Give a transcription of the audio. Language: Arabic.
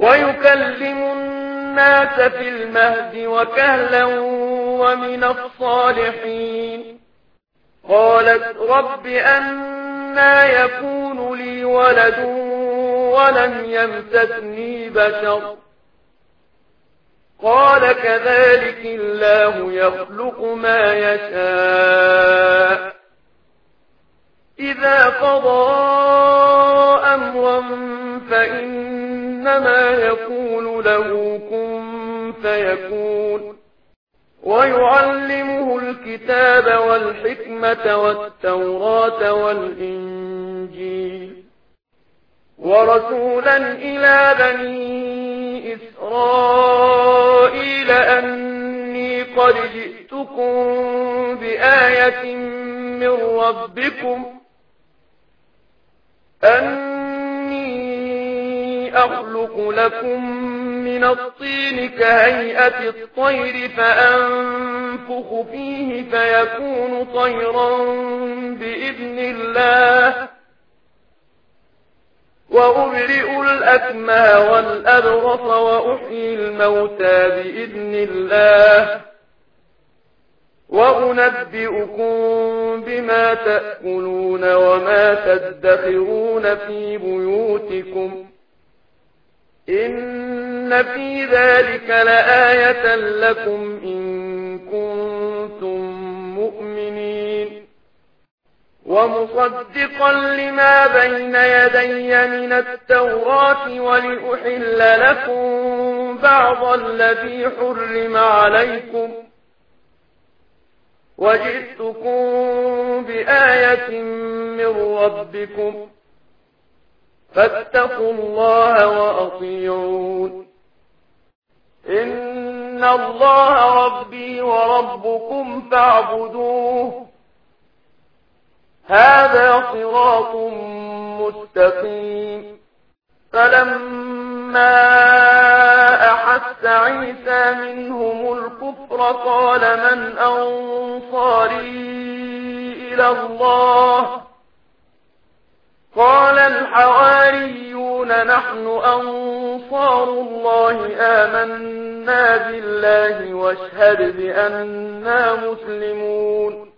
ويكلم الناس في المهد وكهلا ومن الصالحين. قالت رب أنى يكون لي ولد ولم يمسسني بشر قال كذلك الله يخلق ما يشاء إذا قضى أمرا فإنما يقول له كن فيكون. ويعلمه الكتاب والحكمة والتوراة والإنجيل ورسولا إلى بني إسرائيل أني قد جئتكم بآية من ربكم أني أخلق لكم من الطين كهيئة الطير فأنفخ فيه فيكون طيرا بإذن الله وأبرئ الأكمى والأبرص وأحيي الموتى بإذن الله وأنبئكم بما تأكلون وما تدخرون في بيوتكم إن في ذلك لآية لكم إن كنتم مؤمنين. ومصدقا لما بين يدي من التوراة ولأحل لكم بعض الذي حرم عليكم وجئتكم بآية من ربكم فاتقوا الله وأطيعون. إن الله ربي وربكم فاعبدوه هذا صراط مستقيم. فلما أحس عيسى منهم الكفر قال من أنصاري إلى الله قال الحواريون نحن أنصار الله آمنا بالله واشهد بأننا مسلمون.